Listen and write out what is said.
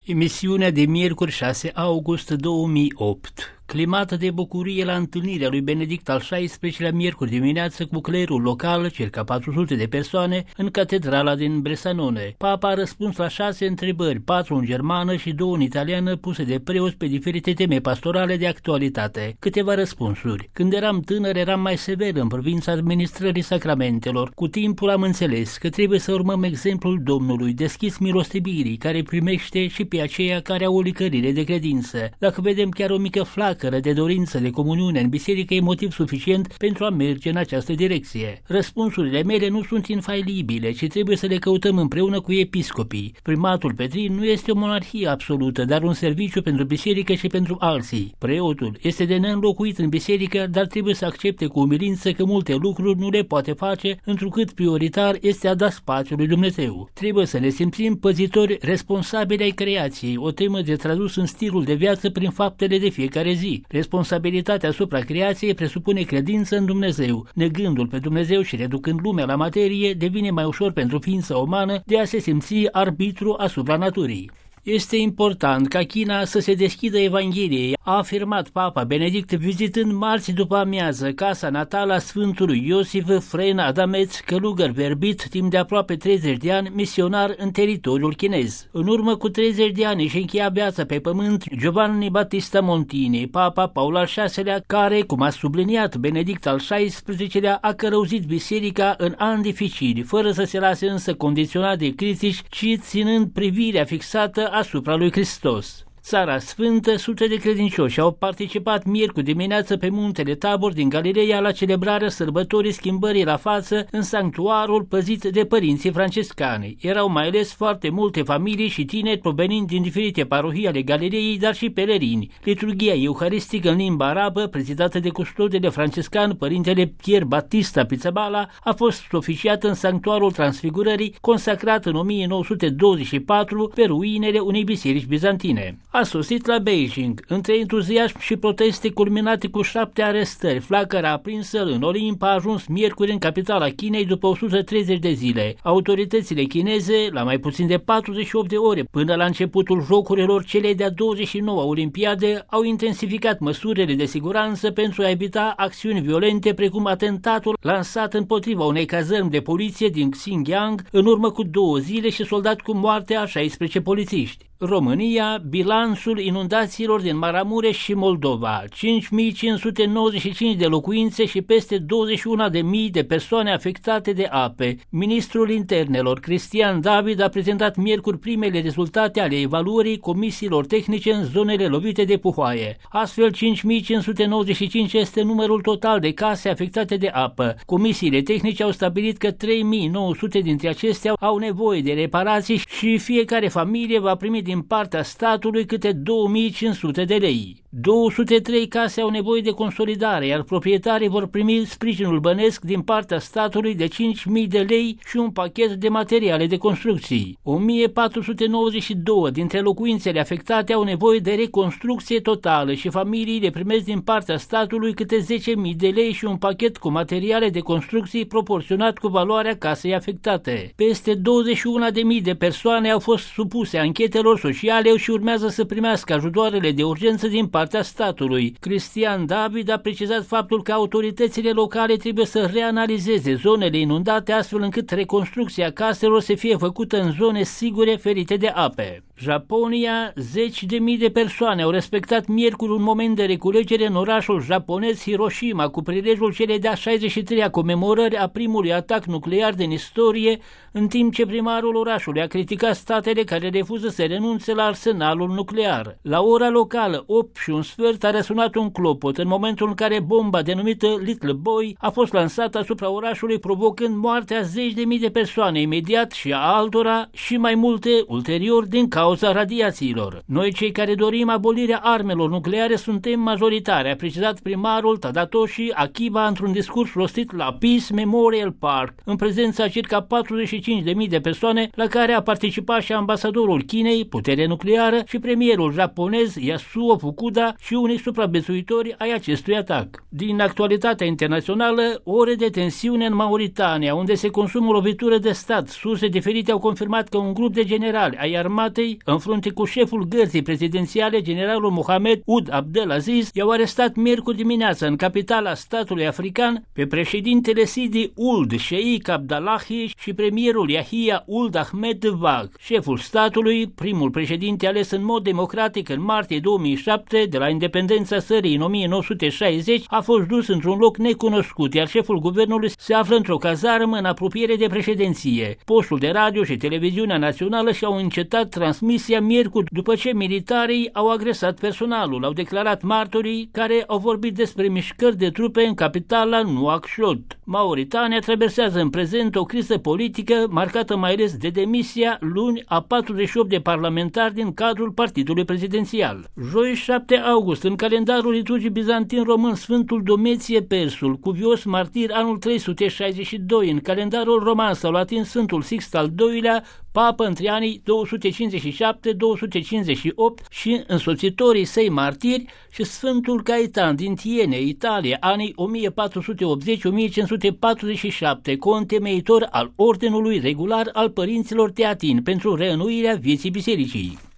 Emisiunea de miercuri 6 august 2008. Climată de bucurie la întâlnirea lui Benedict al XVI-lea miercuri dimineață cu clerul local, circa 400 de persoane, în catedrala din Bressanone. Papa a răspuns la 6 întrebări, 4 în germană și 2 în italiană, puse de preoți pe diferite teme pastorale de actualitate. Câteva răspunsuri. Când eram tânăr, eram mai sever în privința administrării sacramentelor. Cu timpul am înțeles că trebuie să urmăm exemplul Domnului, deschis milostivirii, care primește și pe aceia care au o licărire de credință. Dacă vedem chiar o mică flacără de dorință de comuniune în biserică, e motiv suficient pentru a merge în această direcție. Răspunsurile mele nu sunt infailibile, ci trebuie să le căutăm împreună cu episcopii. Primatul Petrin nu este o monarhie absolută, dar un serviciu pentru biserică și pentru alții. Preotul este de neînlocuit în biserică, dar trebuie să accepte cu umilință că multe lucruri nu le poate face, întrucât prioritar este a da spațiul lui Dumnezeu. Trebuie să ne simțim păzitori responsabili ai creației, o temă de tradus în stilul de viață prin faptele de fiecare zi. Responsabilitatea asupra creației presupune credință în Dumnezeu. Negându-L pe Dumnezeu și reducând lumea la materie, devine mai ușor pentru ființa umană de a se simți arbitru asupra naturii. Este important ca China să se deschidă Evangheliei, a afirmat Papa Benedict vizitând marți după amiază casa natală a Sfântului Iosif Fren Adameț, călugăr verbit timp de aproape 30 de ani, misionar în teritoriul chinez. În urmă cu 30 de ani și încheia viața pe pământ Giovanni Battista Montini, Papa Paul al VI-lea, care, cum a subliniat Benedict al XVI-lea, a călăuzit biserica în ani dificili, fără să se lase însă condiționat de critici, ci ținând privirea fixată asupra lui Hristos. Țara Sfântă, sute de credincioși au participat miercuri dimineață pe muntele Tabor din Galileea la celebrarea sărbătorii schimbării la față în sanctuarul păzit de părinții francescani. Erau mai ales foarte multe familii și tineri provenind din diferite parohii ale Galileei, dar și pelerini. Liturghia euharistică în limba arabă, prezidată de custodele francescan părintele Pier Battista Pizzaballa, a fost oficiată în sanctuarul Transfigurării, consacrat în 1924 pe ruinele unei biserici bizantine. A sosit la Beijing, între entuziasm și proteste culminate cu 7 arestări. Flacăra aprinsă în Olimp a ajuns miercuri în capitala Chinei după 130 de zile. Autoritățile chineze, la mai puțin de 48 de ore până la începutul jocurilor celei de-a 29-a Olimpiade, au intensificat măsurile de siguranță pentru a evita acțiuni violente precum atentatul lansat împotriva unei cazărmi de poliție din Xinjiang în urmă cu 2 zile și soldat cu moartea a 16 polițiști. România, bilanțul inundațiilor din Maramureș și Moldova, 5.595 de locuințe și peste 21.000 de persoane afectate de ape. Ministrul Internelor, Cristian David, a prezentat miercuri primele rezultate ale evaluării comisiilor tehnice în zonele lovite de puhoaie. Astfel, 5.595 este numărul total de case afectate de apă. Comisiile tehnice au stabilit că 3.900 dintre acestea au nevoie de reparații și fiecare familie va primi din partea statului câte 2500 de lei. 203 case au nevoie de consolidare, iar proprietarii vor primi sprijinul bănesc din partea statului de 5.000 de lei și un pachet de materiale de construcții. 1492 dintre locuințele afectate au nevoie de reconstrucție totală și familiile primesc din partea statului câte 10.000 de lei și un pachet cu materiale de construcții proporționat cu valoarea casei afectate. Peste 21.000 de persoane au fost supuse anchetelor sociale și urmează să primească ajutoarele de urgență din partea statului. Cristian David a precizat faptul că autoritățile locale trebuie să reanalizeze zonele inundate astfel încât reconstrucția caselor să fie făcută în zone sigure ferite de ape. Japonia, 10.000 de persoane au respectat miercuri un moment de reculegere în orașul japonez Hiroshima cu prilejul celei de-a 63-a comemorări a primului atac nuclear din istorie, în timp ce primarul orașului a criticat statele care refuză să renunțe la arsenalul nuclear. La ora locală, 8:15, a răsunat un clopot în momentul în care bomba denumită Little Boy a fost lansată asupra orașului, provocând moartea 10.000 de persoane imediat și a altora și mai multe ulterior din cauza radiațiilor. Noi, cei care dorim abolirea armelor nucleare, suntem majoritari, a precizat primarul Tadatoshi Akiba într-un discurs rostit la Peace Memorial Park, în prezența circa 45.000 de persoane, la care a participat și ambasadorul Chinei, putere nucleară, și premierul japonez Yasuo Fukuda, frauda și unei supraviețuitori ai acestui atac. Din actualitatea internațională, ore de tensiune în Mauritania, unde se consumă o lovitură de stat. Surse diferite au confirmat că un grup de generali ai armatei, în frunte cu șeful gărzii prezidențiale, generalul Mohamed Ould Abdelaziz, i-au arestat miercuri dimineața în capitala statului african pe președintele Sidi Ould Sheikh Abdallahi și premierul Yahya Ould Ahmed Wag. Șeful statului, primul președinte ales în mod democratic în martie 2007 de la independența țării în 1960, a fost dus într-un loc necunoscut, iar șeful guvernului se află într-o cazarmă în apropiere de președinție. Postul de radio și televiziunea națională și-au încetat transmisia miercuri după ce militarii au agresat personalul, au declarat martorii care au vorbit despre mișcări de trupe în capitala Nouakchott. Mauritania traversează în prezent o criză politică marcată mai ales de demisia luni a 48 de parlamentari din cadrul partidului prezidențial. Joi 7 august, în calendarul liturgic bizantin român, Sfântul Domeție Persul, cuvios martir anul 362, în calendarul roman sau latin Sfântul Sixt al II-lea, papă între anii 257-258 și însoțitorii săi martiri, și Sfântul Caetan din Tiene, Italia, anii 1480-1547, contemeitor al Ordinului Regular al Părinților Teatini pentru reînnoirea vieții bisericii.